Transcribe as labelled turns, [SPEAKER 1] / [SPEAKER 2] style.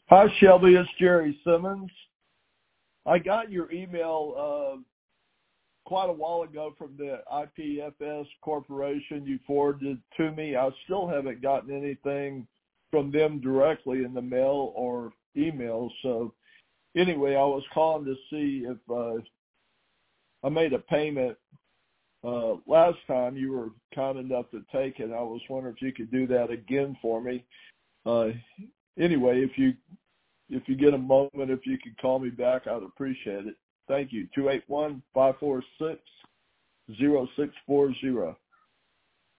[SPEAKER 1] Hi, Shelby. It's Jerry Simmons. I got your email quite a while ago from the IPFS Corporation. You forwarded it to me. I still haven't gotten anything from them directly in the mail or email. So anyway, I was calling to see if I made a payment last time. You were kind enough to take it. I was wondering if you could do that again for me. Anyway, if you get a moment, if you could call me back, I'd appreciate it. Thank you. 281-546-0640.